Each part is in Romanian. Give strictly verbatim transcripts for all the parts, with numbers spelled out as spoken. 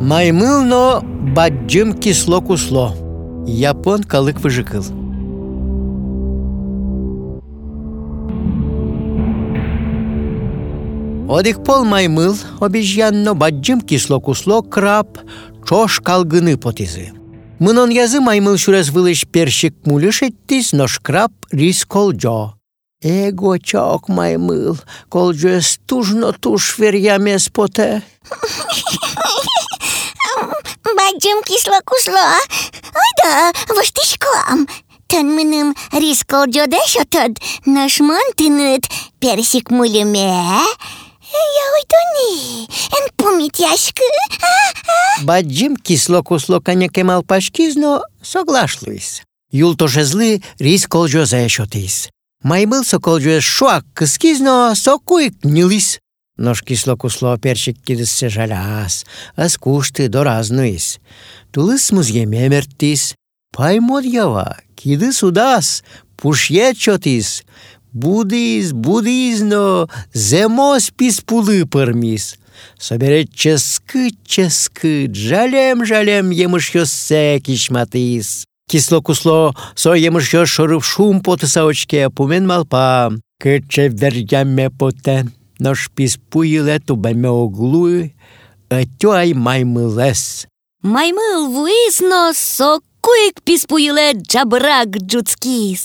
Mai mâlno bađim kislo-kuslo. Japon kalăk văjăcăl. Odic pol mai mâl, obișianno bađim kislo-kuslo krap čoš kalgını potizi. Mânon yazı mai mâl şures vılış perşik mulış ettis noş krap ris koljo. Ego çok mai mâl, koljo es tužno tuž verjame spote. Bađim kislo-kuslo, da, văštișcoam. Tân mânâm ris koljo deșotod, noș mântânăt persic mulă mea. Ja uitoni, en pumitiașcă. Bađim kislo-kuslo kanya mal paškizno soglašluis. Jul to žezli ris koljo zaešotis. Mai mâl so koljo es šuak kskizno sokuik nilis. Noš kislo-kuslo peršik kidis se žalias, askušti doraznuis. Tulis muzjeme mertis, paimod java, kidis udas, pušječotis. Budis, budizno, zemos pispulы părmis. Собере ческыт, ческыт, жалем, жалем емышьё секишматис. Кисло-кусло, со емышьё шорыв шум потыса очке, пумен малпа. Кыче верьяме поте, noș pispuyile tubeme oglui, ătioai mai mâles. Mai mâl vuisno so cuic pispuile jabrag jutskis.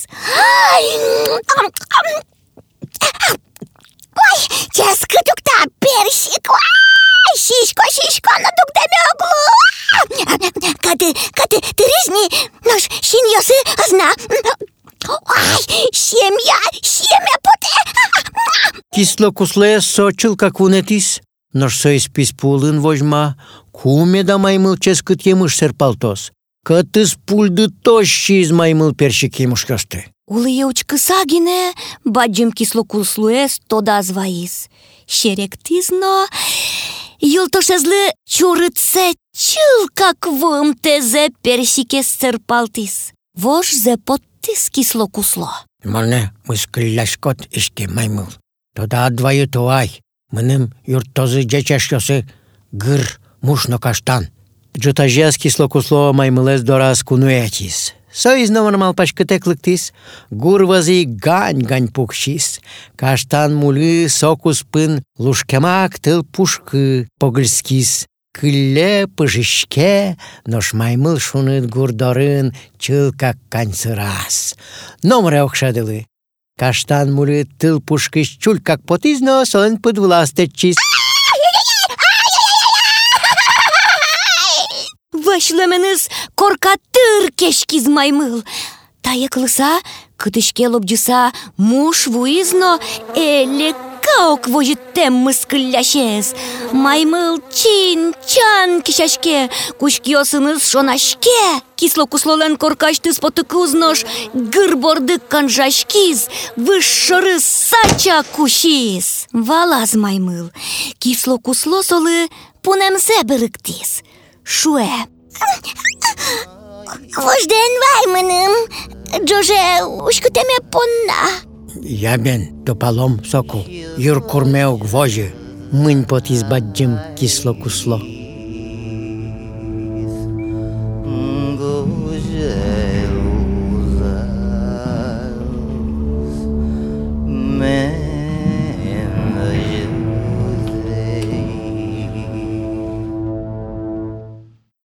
Ой, чесcă ducta persic. Șișco, șișco, nu duc de mea oglu. Kad, kad târâzni, noș șin eu să azna. Ой, șemia, șemia pote. Kislo-kuslo so cilca cunetis, noș so ispispulân vojma, cume da mai mâl cescât емыш serpaltos. Cât îs pul de toși și-s mai mult perșic еmușcăște. Улăieuчкă sagine, bađim kislo-kuslues toda zvais. Șerectisno, jul to šezli čurıtse cilca kvâm teze perșike serpaltis. Voș zepotis kislo-kuslo. Mane, măscăleașcot ește mai mult. Toda advaiuto ai, mânâm iurtoză geceașiose gâr mușno caștan. Джутажиас кисло-кусло mai mâles doras cu nuetis. So iz no normal pașcăte clăctis, gurvăzi gani gani pucșis, caștan muli socus pân lușchemac tăl pușcă pogâlschis, câle păjișche, noș mai mâl șunât gurdorân cel ca cani săras. Nom reoxadălă, caștan muli tăl pușcă-și ciul cac potizno so în păd vlastecis. Вашлеменыз коркатыр кешкиз маймыл. Тая кылыса, кытышке лобжыса, муш вуизно эле каук вожиттем мыскылляшез. Маймыл чин, чан кишашке, кушкиосыныз шонашке. Кисло-куслолен коркаштыз потыкызнош, гырбордык канжашкиз, вышшырыз сача кушиз. Валаз маймыл, кисло-кусло солы пунем зебырыктиз. Шуе. Vojden vai mânâm, Joje, ușcute me ponna. Ja ben, topalom soku, jur curmeu gvoje, mâini pot izbađim kislo-kuslo.